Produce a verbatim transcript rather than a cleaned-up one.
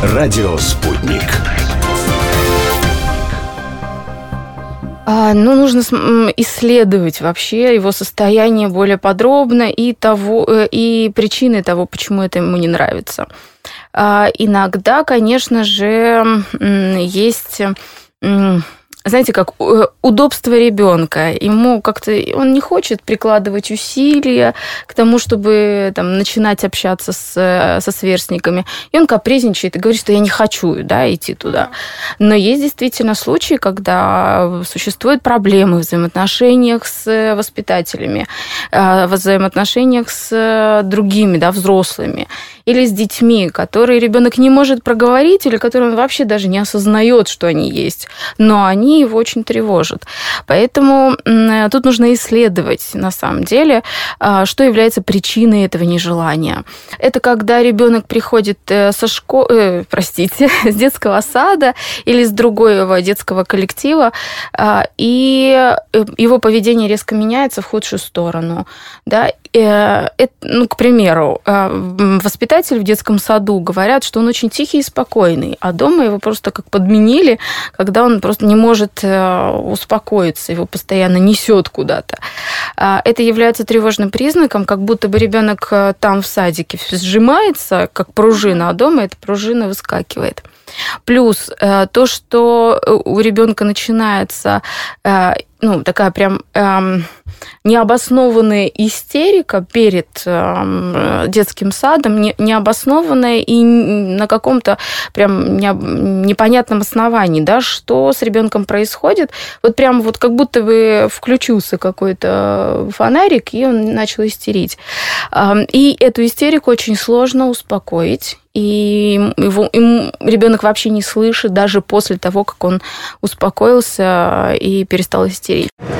Радио «Спутник». Ну, нужно исследовать вообще его состояние более подробно и, того, и причины того, почему это ему не нравится. Иногда, конечно же, есть... Знаете, как удобство ребенка. Ему как-то он не хочет прикладывать усилия к тому, чтобы там, начинать общаться с, со сверстниками. И он капризничает и говорит, что я не хочу, да, идти туда. Но есть действительно случаи, когда существуют проблемы в взаимоотношениях с воспитателями, в взаимоотношениях с другими, да, взрослыми или с детьми, которые ребенок не может проговорить или которые он вообще даже не осознает, что они есть. Но они его очень тревожат. Поэтому тут нужно исследовать, на самом деле, что является причиной этого нежелания. Это когда ребенок приходит со школы, э, простите, с детского сада или с другого детского коллектива, и его поведение резко меняется в худшую сторону. Да? Это, ну, к примеру, воспитатель в детском саду говорят, что он очень тихий и спокойный, а дома его просто как подменили, когда он просто не может успокоиться, его постоянно несет куда-то. Это является тревожным признаком, как будто бы ребенок там в садике сжимается, как пружина, а дома эта пружина выскакивает. Плюс то, что у ребенка начинается, ну, такая прям эм, необоснованная истерика перед эм, детским садом, не, необоснованная и на каком-то прям не, непонятном основании, да, что с ребенком происходит. Вот прям вот как будто бы включился какой-то фонарик, и он начал истерить. Эм, и эту истерику очень сложно успокоить. И его, ему, ребенок вообще не слышит, даже после того, как он успокоился и перестал истерить.